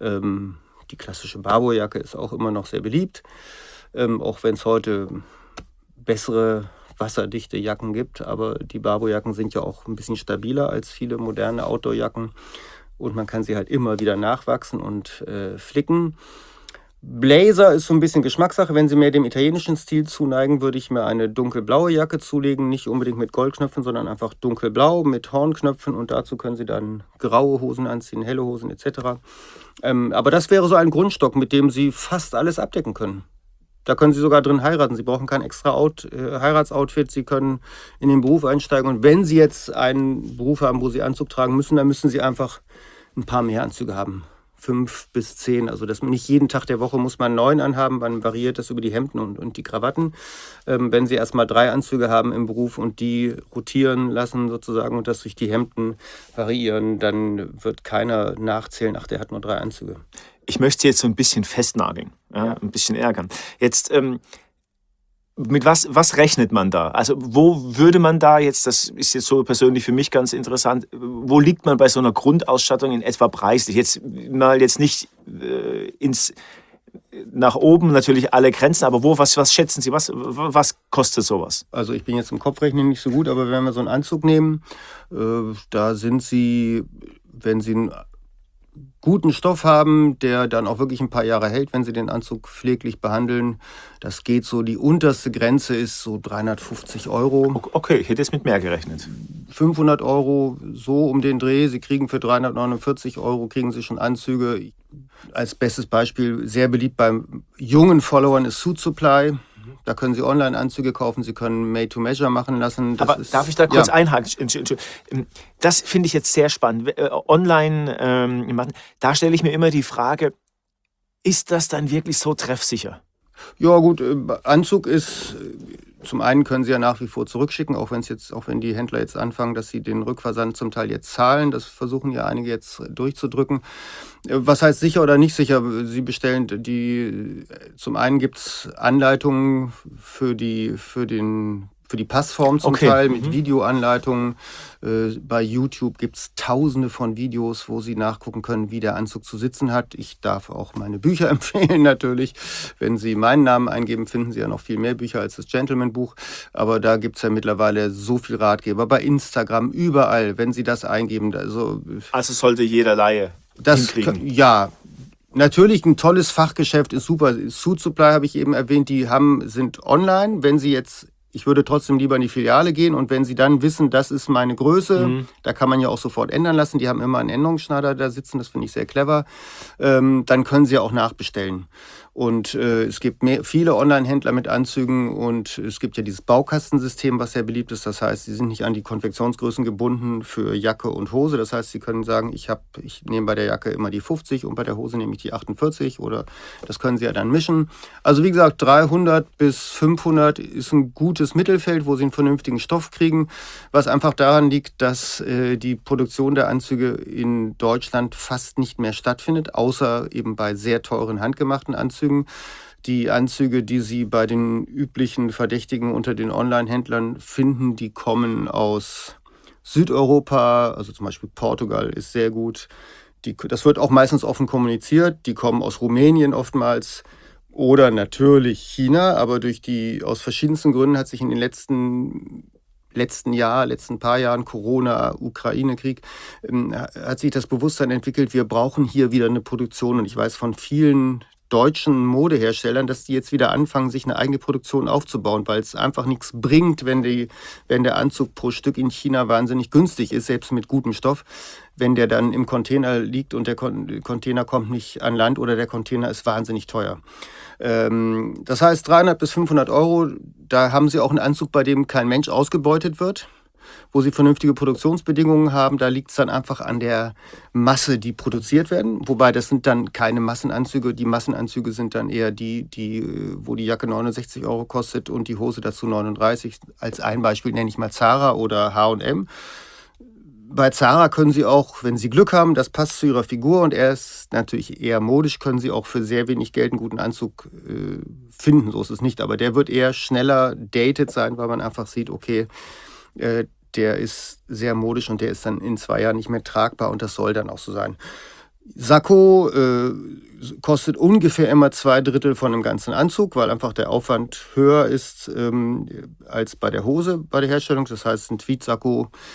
Die klassische Barbour-Jacke ist auch immer noch sehr beliebt, auch wenn es heute bessere wasserdichte Jacken gibt, aber die Barbour-Jacken sind ja auch ein bisschen stabiler als viele moderne Outdoor-Jacken. und man kann sie halt immer wieder nachwachsen und flicken. Blazer ist so ein bisschen Geschmackssache. Wenn Sie mehr dem italienischen Stil zuneigen, würde ich mir eine dunkelblaue Jacke zulegen. Nicht unbedingt mit Goldknöpfen, sondern einfach dunkelblau mit Hornknöpfen. Und dazu können Sie dann graue Hosen anziehen, helle Hosen etc. Aber das wäre so ein Grundstock, mit dem Sie fast alles abdecken können. Da können Sie sogar drin heiraten. Sie brauchen kein extra Heiratsoutfit. Sie können in den Beruf einsteigen. Und wenn Sie jetzt einen Beruf haben, wo Sie Anzug tragen müssen, dann müssen Sie einfach ein paar mehr Anzüge haben. 5 bis 10, also das nicht jeden Tag der Woche muss man 9 anhaben, man variiert das über die Hemden und die Krawatten. Wenn Sie erstmal 3 Anzüge haben im Beruf und die rotieren lassen sozusagen und das durch die Hemden variieren, dann wird keiner nachzählen, ach, der hat nur 3 Anzüge. Ich möchte jetzt so ein bisschen festnageln, ein bisschen ärgern. Jetzt, mit was rechnet man da? Also wo würde man da jetzt, das ist jetzt so persönlich für mich ganz interessant, wo liegt man bei so einer Grundausstattung in etwa preislich? Jetzt nicht nach oben natürlich alle Grenzen, aber was schätzen Sie, was kostet sowas? Also ich bin jetzt im Kopfrechnen nicht so gut, aber wenn wir so einen Anzug nehmen, da sind Sie, wenn Sie einen guten Stoff haben, der dann auch wirklich ein paar Jahre hält, wenn Sie den Anzug pfleglich behandeln. Das geht so, die unterste Grenze ist so 350 €. Okay, ich hätte jetzt mit mehr gerechnet. 500 €, so um den Dreh. Sie kriegen für 349 € kriegen Sie schon Anzüge. Als bestes Beispiel, sehr beliebt beim jungen Followern ist Suit Supply. Da können Sie Online-Anzüge kaufen, Sie können Made-to-Measure machen lassen. Aber darf ich da kurz einhaken? Das finde ich jetzt sehr spannend. Online machen, da stelle ich mir immer die Frage, ist das dann wirklich so treffsicher? Ja gut, Anzug ist, zum einen können Sie ja nach wie vor zurückschicken, auch wenn die Händler jetzt anfangen, dass sie den Rückversand zum Teil jetzt zahlen. Das versuchen ja einige jetzt durchzudrücken. Was heißt sicher oder nicht sicher? Sie bestellen zum einen gibt es Anleitungen für die Passform zum Teil mit Videoanleitungen. Bei YouTube gibt es tausende von Videos, wo Sie nachgucken können, wie der Anzug zu sitzen hat. Ich darf auch meine Bücher empfehlen natürlich. Wenn Sie meinen Namen eingeben, finden Sie ja noch viel mehr Bücher als das Gentleman-Buch. Aber da gibt es ja mittlerweile so viel Ratgeber. Bei Instagram, überall, wenn Sie das eingeben. Also sollte jeder Laie hinkriegen. Ja, natürlich ein tolles Fachgeschäft ist super. Suit Supply habe ich eben erwähnt, sind online. Wenn Sie jetzt, ich würde trotzdem lieber in die Filiale gehen und wenn Sie dann wissen, das ist meine Größe, da kann man ja auch sofort ändern lassen. Die haben immer einen Änderungsschneider da sitzen, das finde ich sehr clever. Dann können Sie ja auch nachbestellen. Und es gibt viele Online-Händler mit Anzügen und es gibt ja dieses Baukastensystem, was sehr beliebt ist. Das heißt, Sie sind nicht an die Konfektionsgrößen gebunden für Jacke und Hose. Das heißt, Sie können sagen, ich nehme bei der Jacke immer die 50 und bei der Hose nehme ich die 48 oder das können Sie ja dann mischen. Also wie gesagt, 300 bis 500 ist ein gutes Mittelfeld, wo Sie einen vernünftigen Stoff kriegen, was einfach daran liegt, dass die Produktion der Anzüge in Deutschland fast nicht mehr stattfindet, außer eben bei sehr teuren handgemachten Anzügen. Die Anzüge, die Sie bei den üblichen Verdächtigen unter den Online-Händlern finden, die kommen aus Südeuropa, also zum Beispiel Portugal ist sehr gut. Das wird auch meistens offen kommuniziert. Die kommen aus Rumänien oftmals oder natürlich China, aber aus verschiedensten Gründen hat sich in den letzten paar Jahren, Corona, Ukraine-Krieg, hat sich das Bewusstsein entwickelt, wir brauchen hier wieder eine Produktion. Und ich weiß von vielen deutschen Modeherstellern, dass die jetzt wieder anfangen, sich eine eigene Produktion aufzubauen, weil es einfach nichts bringt, wenn der Anzug pro Stück in China wahnsinnig günstig ist, selbst mit gutem Stoff, wenn der dann im Container liegt und der Container kommt nicht an Land oder der Container ist wahnsinnig teuer. Das heißt 300 bis 500 €, da haben Sie auch einen Anzug, bei dem kein Mensch ausgebeutet wird, wo Sie vernünftige Produktionsbedingungen haben. Da liegt es dann einfach an der Masse, die produziert werden. Wobei das sind dann keine Massenanzüge. Die Massenanzüge sind dann eher wo die Jacke 69 € kostet und die Hose dazu 39. Als ein Beispiel nenne ich mal Zara oder H&M. Bei Zara können Sie auch, wenn Sie Glück haben, das passt zu Ihrer Figur und er ist natürlich eher modisch, können Sie auch für sehr wenig Geld einen guten Anzug finden. So ist es nicht. Aber der wird eher schneller dated sein, weil man einfach sieht, okay, der ist sehr modisch und der ist dann in 2 Jahren nicht mehr tragbar und das soll dann auch so sein. Sakko kostet ungefähr immer 2/3 von dem ganzen Anzug, weil einfach der Aufwand höher ist als bei der Hose, bei der Herstellung. Das heißt, ein Tweed-Sakko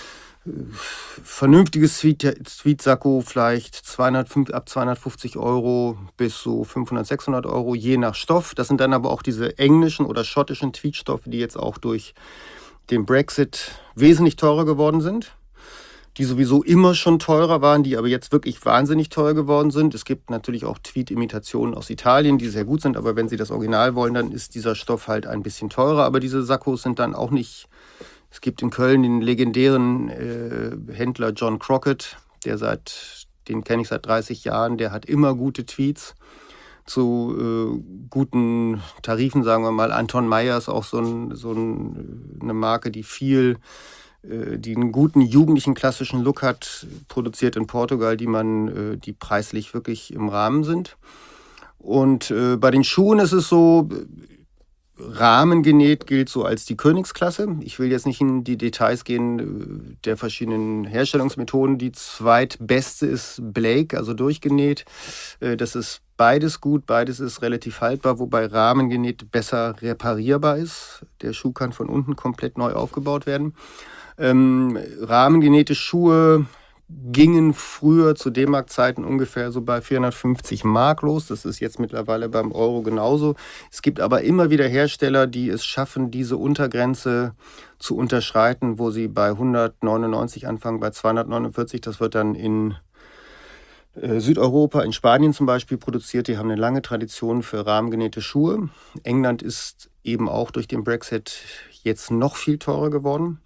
vernünftiges Tweed-Sakko vielleicht ab 250 Euro bis so 500, 600 Euro, je nach Stoff. Das sind dann aber auch diese englischen oder schottischen Tweed-Stoffe, die jetzt auch durch den Brexit wesentlich teurer geworden sind. Die sowieso immer schon teurer waren, die aber jetzt wirklich wahnsinnig teuer geworden sind. Es gibt natürlich auch Tweed-Imitationen aus Italien, die sehr gut sind, aber wenn Sie das Original wollen, dann ist dieser Stoff halt ein bisschen teurer. Aber diese Sakkos sind dann auch nicht... Es gibt in Köln den legendären Händler John Crockett, den kenne ich seit 30 Jahren, der hat immer gute Tweets zu guten Tarifen, sagen wir mal. Anton Meyer ist auch eine Marke, die einen guten jugendlichen klassischen Look hat, produziert in Portugal, die preislich wirklich im Rahmen sind. Und bei den Schuhen ist es so, rahmengenäht gilt so als die Königsklasse. Ich will jetzt nicht in die Details gehen der verschiedenen Herstellungsmethoden. Die zweitbeste ist Blake, also durchgenäht. Das ist beides gut, beides ist relativ haltbar, wobei rahmengenäht besser reparierbar ist. Der Schuh kann von unten komplett neu aufgebaut werden. Rahmengenähte Schuhe gingen früher zu D-Mark-Zeiten ungefähr so bei 450 Mark los. Das ist jetzt mittlerweile beim Euro genauso. Es gibt aber immer wieder Hersteller, die es schaffen, diese Untergrenze zu unterschreiten, wo sie bei 199 anfangen, bei 249. Das wird dann in Südeuropa, in Spanien zum Beispiel produziert. Die haben eine lange Tradition für rahmengenähte Schuhe. England ist eben auch durch den Brexit jetzt noch viel teurer geworden.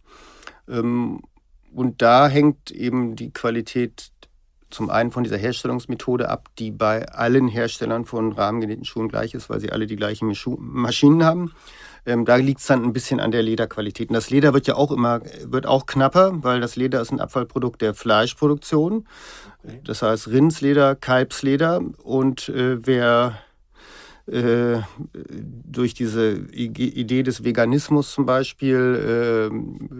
Und da hängt eben die Qualität zum einen von dieser Herstellungsmethode ab, die bei allen Herstellern von rahmengenähten Schuhen gleich ist, weil sie alle die gleichen Maschinen haben. Da liegt es dann ein bisschen an der Lederqualität. Und das Leder wird auch knapper, weil das Leder ist ein Abfallprodukt der Fleischproduktion. Das heißt Rindsleder, Kalbsleder. Und wer durch diese Idee des Veganismus zum Beispiel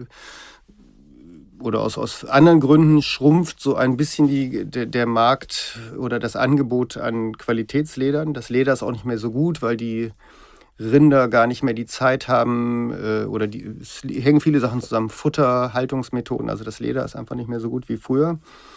oder aus anderen Gründen schrumpft so ein bisschen der Markt oder das Angebot an Qualitätsledern. Das Leder ist auch nicht mehr so gut, weil die Rinder gar nicht mehr die Zeit haben es hängen viele Sachen zusammen, Futter, Haltungsmethoden, also das Leder ist einfach nicht mehr so gut wie früher.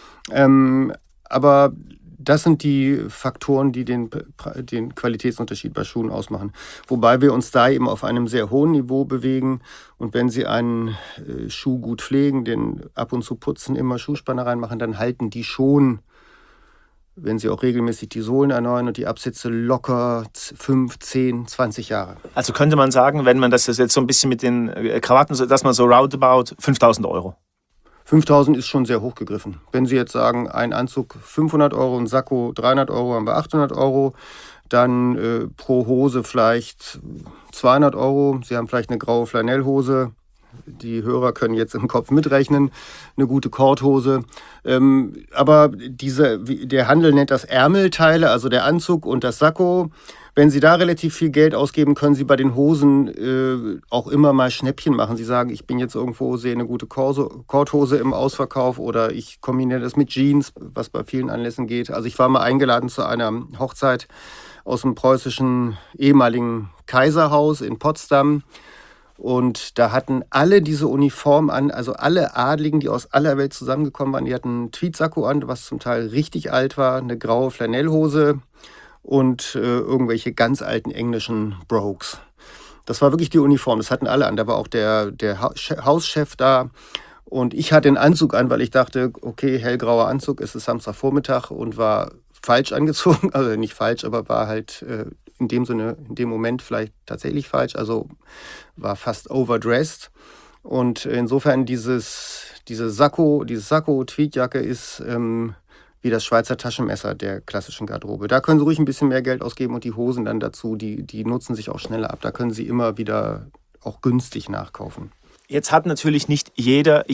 Aber das sind die Faktoren, die den Qualitätsunterschied bei Schuhen ausmachen. Wobei wir uns da eben auf einem sehr hohen Niveau bewegen. Und wenn Sie einen Schuh gut pflegen, den ab und zu putzen, immer Schuhspanner reinmachen, dann halten die schon, wenn Sie auch regelmäßig die Sohlen erneuern und die Absätze, locker 5, 10, 20 Jahre. Also könnte man sagen, wenn man das jetzt so ein bisschen mit den Krawatten, dass man so roundabout 5.000 Euro. 5.000 ist schon sehr hoch gegriffen. Wenn Sie jetzt sagen, ein Anzug 500 Euro, ein Sakko 300 Euro, haben wir 800 Euro. Dann pro Hose vielleicht 200 Euro. Sie haben vielleicht eine graue Flanellhose. Die Hörer können jetzt im Kopf mitrechnen. Eine gute Korthose. Aber der Handel nennt das Ärmelteile, also der Anzug und das Sakko. Wenn Sie da relativ viel Geld ausgeben, können Sie bei den Hosen auch immer mal Schnäppchen machen. Sie sagen, ich bin jetzt irgendwo, sehe eine gute Korthose im Ausverkauf oder ich kombiniere das mit Jeans, was bei vielen Anlässen geht. Also ich war mal eingeladen zu einer Hochzeit aus dem preußischen ehemaligen Kaiserhaus in Potsdam. Und da hatten alle diese Uniform an, also alle Adligen, die aus aller Welt zusammengekommen waren, die hatten ein Tweed-Sakko an, was zum Teil richtig alt war, eine graue Flanellhose und irgendwelche ganz alten englischen Brogues. Das war wirklich die Uniform, das hatten alle an. Da war auch der Hauschef da und ich hatte einen Anzug an, weil ich dachte, okay, hellgrauer Anzug, es ist Samstagvormittag und war falsch angezogen, also nicht falsch, aber war halt in dem Sinne, in dem Moment vielleicht tatsächlich falsch, also war fast overdressed. Und insofern dieses Sakko-Tweedjacke ist wie das Schweizer Taschenmesser der klassischen Garderobe. Da können Sie ruhig ein bisschen mehr Geld ausgeben und die Hosen dann dazu, die nutzen sich auch schneller ab. Da können Sie immer wieder auch günstig nachkaufen. Jetzt hat natürlich nicht jede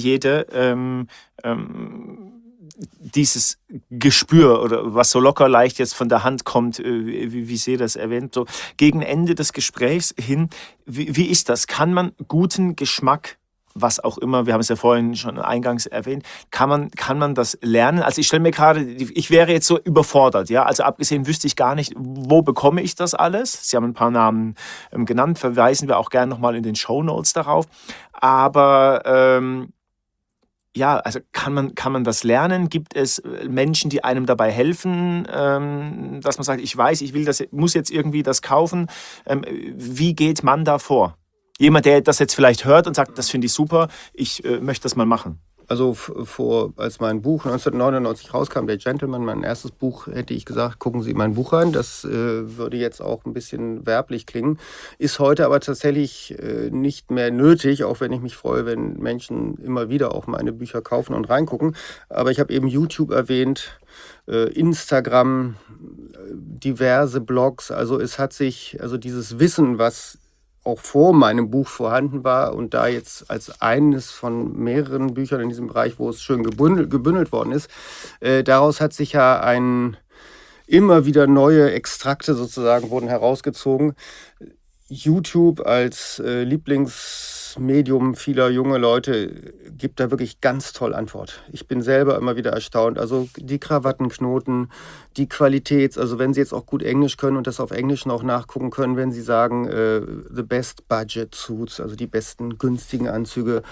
dieses Gespür oder was so locker leicht jetzt von der Hand kommt, wie Sie das erwähnt, so gegen Ende des Gesprächs hin, wie ist das? Kann man guten Geschmack, was auch immer, wir haben es ja vorhin schon eingangs erwähnt, kann man das lernen? Also ich stelle mir gerade, ich wäre jetzt so überfordert, ja, also abgesehen wüsste ich gar nicht, wo bekomme ich das alles? Sie haben ein paar Namen genannt, verweisen wir auch gerne nochmal in den Shownotes darauf, aber ja, also kann man das lernen? Gibt es Menschen, die einem dabei helfen, dass man sagt, ich weiß, muss jetzt irgendwie das kaufen? Wie geht man da vor? Jemand, der das jetzt vielleicht hört und sagt, das finde ich super, ich möchte das mal machen. Also als mein Buch 1999 rauskam, Der Gentleman, mein erstes Buch, hätte ich gesagt, gucken Sie in mein Buch rein. Das würde jetzt auch ein bisschen werblich klingen, ist heute aber tatsächlich nicht mehr nötig, auch wenn ich mich freue, wenn Menschen immer wieder auch meine Bücher kaufen und reingucken. Aber ich habe eben YouTube erwähnt, Instagram, diverse Blogs. Also es hat sich, also dieses Wissen, was auch vor meinem Buch vorhanden war und da jetzt als eines von mehreren Büchern in diesem Bereich, wo es schön gebündelt worden ist, daraus hat sich ja immer wieder neue Extrakte sozusagen wurden herausgezogen. YouTube als Lieblingsmedium vieler junge Leute gibt da wirklich ganz toll Antwort. Ich bin selber immer wieder erstaunt. Also die Krawattenknoten, die Qualität, also wenn Sie jetzt auch gut Englisch können und das auf Englisch noch nachgucken können, wenn Sie sagen, the best budget suits, also die besten günstigen Anzüge,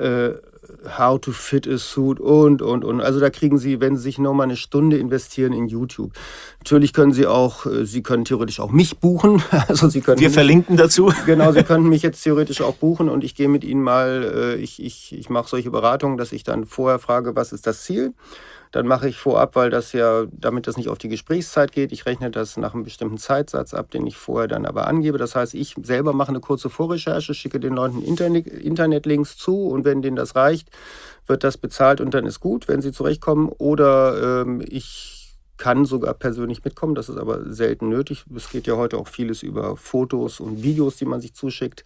how to fit a suit und. Also da kriegen Sie, wenn Sie sich nochmal eine Stunde investieren in YouTube. Natürlich können Sie können theoretisch auch mich buchen. Also Wir verlinken dazu. Genau, Sie könnten mich jetzt theoretisch auch buchen und ich gehe mit Ihnen mal, ich mache solche Beratungen, dass ich dann vorher frage, was ist das Ziel? Dann mache ich vorab, weil damit das nicht auf die Gesprächszeit geht, ich rechne das nach einem bestimmten Zeitsatz ab, den ich vorher dann aber angebe. Das heißt, ich selber mache eine kurze Vorrecherche, schicke den Leuten Internetlinks zu und wenn denen das reicht, wird das bezahlt und dann ist gut, wenn sie zurechtkommen. Oder ich kann sogar persönlich mitkommen, das ist aber selten nötig. Es geht ja heute auch vieles über Fotos und Videos, die man sich zuschickt.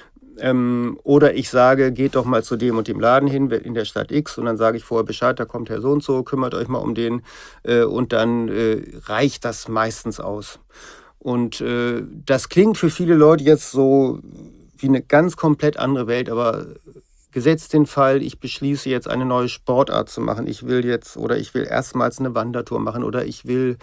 Oder ich sage, geht doch mal zu dem und dem Laden hin in der Stadt X und dann sage ich vorher Bescheid, da kommt Herr so und so, kümmert euch mal um den und dann reicht das meistens aus. Und das klingt für viele Leute jetzt so wie eine ganz komplett andere Welt, aber gesetzt den Fall, ich beschließe jetzt eine neue Sportart zu machen, ich will erstmals eine Wandertour machen oder ich will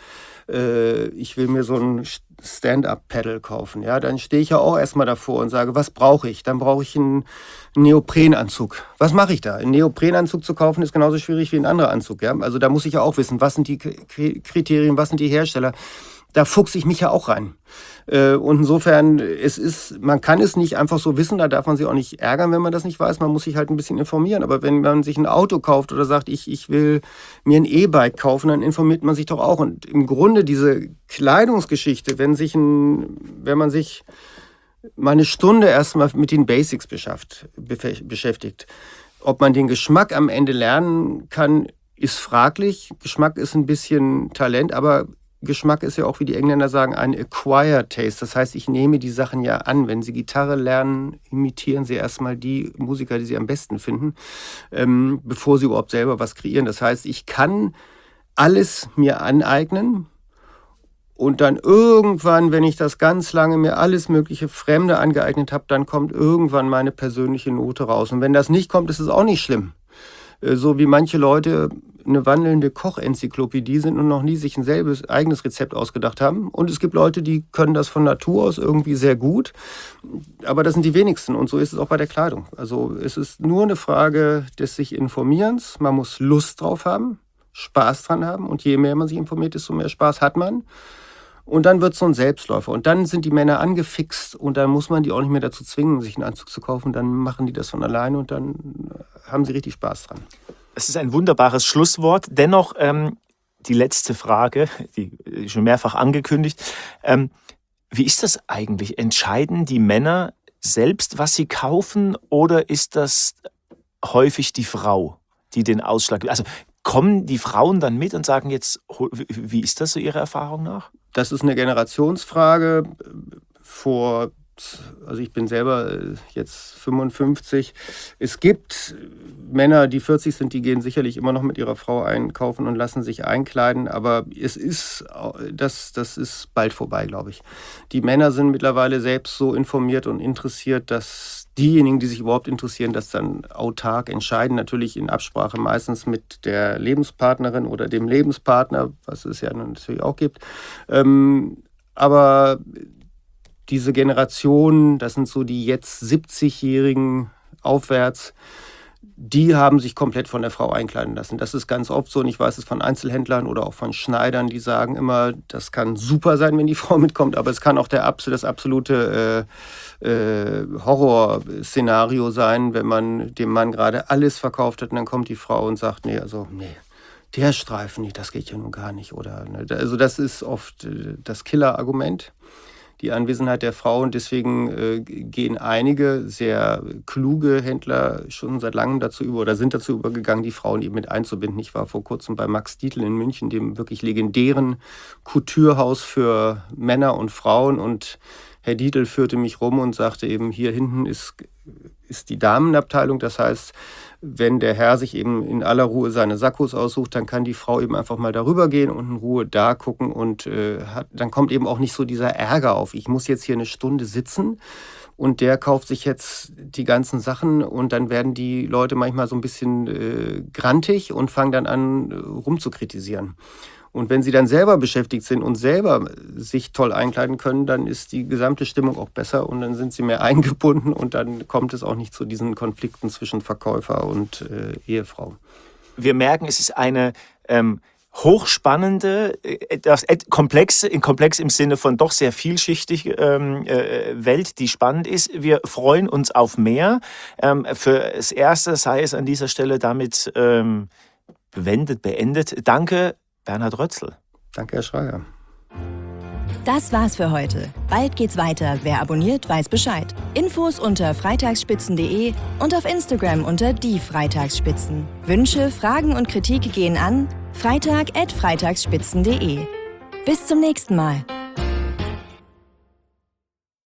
mir so ein Stand-up-Paddle kaufen. Ja, dann stehe ich ja auch erstmal davor und sage, was brauche ich? Dann brauche ich einen Neoprenanzug. Was mache ich da? Einen Neoprenanzug zu kaufen ist genauso schwierig wie ein anderer Anzug. Ja? Also da muss ich ja auch wissen, was sind die Kriterien, was sind die Hersteller. Da fuchse ich mich ja auch rein. Und insofern, man kann es nicht einfach so wissen, da darf man sich auch nicht ärgern, wenn man das nicht weiß. Man muss sich halt ein bisschen informieren. Aber wenn man sich ein Auto kauft oder sagt, ich will mir ein E-Bike kaufen, dann informiert man sich doch auch. Und im Grunde diese Kleidungsgeschichte, wenn man sich mal eine Stunde erstmal mit den Basics beschäftigt, ob man den Geschmack am Ende lernen kann, ist fraglich. Geschmack ist ein bisschen Talent, aber Geschmack ist ja auch, wie die Engländer sagen, ein acquired taste. Das heißt, ich nehme die Sachen ja an. Wenn Sie Gitarre lernen, imitieren Sie erstmal die Musiker, die Sie am besten finden, bevor Sie überhaupt selber was kreieren. Das heißt, ich kann alles mir aneignen und dann irgendwann, wenn ich das ganz lange mir alles mögliche Fremde angeeignet habe, dann kommt irgendwann meine persönliche Note raus. Und wenn das nicht kommt, ist es auch nicht schlimm. So wie manche Leute eine wandelnde Kochenzyklopädie sind und noch nie sich ein eigenes Rezept ausgedacht haben. Und es gibt Leute, die können das von Natur aus irgendwie sehr gut. Aber das sind die wenigsten. Und so ist es auch bei der Kleidung. Also es ist nur eine Frage des sich Informierens. Man muss Lust drauf haben, Spaß dran haben. Und je mehr man sich informiert, desto mehr Spaß hat man. Und dann wird es so ein Selbstläufer. Und dann sind die Männer angefixt und dann muss man die auch nicht mehr dazu zwingen, sich einen Anzug zu kaufen. Dann machen die das von alleine und dann haben sie richtig Spaß dran. Es ist ein wunderbares Schlusswort. Dennoch die letzte Frage, die schon mehrfach angekündigt. Wie ist das eigentlich? Entscheiden die Männer selbst, was sie kaufen, oder ist das häufig die Frau, die den Ausschlag gibt? Also kommen die Frauen dann mit und sagen jetzt, wie ist das so Ihrer Erfahrung nach? Das ist eine Generationsfrage. Also ich bin selber jetzt 55. Es gibt Männer, die 40 sind, die gehen sicherlich immer noch mit ihrer Frau einkaufen und lassen sich einkleiden, aber das ist bald vorbei, glaube ich. Die Männer sind mittlerweile selbst so informiert und interessiert, dass diejenigen, die sich überhaupt interessieren, das dann autark entscheiden, natürlich in Absprache meistens mit der Lebenspartnerin oder dem Lebenspartner, was es ja natürlich auch gibt. Aber diese Generation, das sind so die jetzt 70-Jährigen aufwärts, die haben sich komplett von der Frau einkleiden lassen. Das ist ganz oft so und ich weiß es von Einzelhändlern oder auch von Schneidern, die sagen immer, das kann super sein, wenn die Frau mitkommt, aber es kann auch das absolute Horrorszenario sein, wenn man dem Mann gerade alles verkauft hat und dann kommt die Frau und sagt, nee, der Streifen nicht, das geht ja nun gar nicht. Oder, ne? Also das ist oft das Killer-Argument, die Anwesenheit der Frau. Und deswegen gehen einige sehr kluge Händler schon seit langem dazu über oder sind dazu übergegangen, die Frauen eben mit einzubinden. Ich war vor kurzem bei Max Dietl in München, dem wirklich legendären Couturehaus für Männer und Frauen. Und Herr Dietl führte mich rum und sagte eben, hier hinten ist die Damenabteilung. Das heißt, wenn der Herr sich eben in aller Ruhe seine Sakkos aussucht, dann kann die Frau eben einfach mal darüber gehen und in Ruhe da gucken und dann kommt eben auch nicht so dieser Ärger auf. Ich muss jetzt hier eine Stunde sitzen und der kauft sich jetzt die ganzen Sachen und dann werden die Leute manchmal so ein bisschen grantig und fangen dann an rumzukritisieren. Und wenn sie dann selber beschäftigt sind und selber sich toll einkleiden können, dann ist die gesamte Stimmung auch besser und dann sind sie mehr eingebunden und dann kommt es auch nicht zu diesen Konflikten zwischen Verkäufer und Ehefrau. Wir merken, es ist eine hochspannende, komplex im Sinne von doch sehr vielschichtig Welt, die spannend ist. Wir freuen uns auf mehr. Für das Erste sei es an dieser Stelle damit beendet. Danke, Bernhard Rötzl. Danke, Herr Schreier. Das war's für heute. Bald geht's weiter. Wer abonniert, weiß Bescheid. Infos unter freitagsspitzen.de und auf Instagram unter die Freitagsspitzen. Wünsche, Fragen und Kritik gehen an freitag@freitagsspitzen.de. Bis zum nächsten Mal.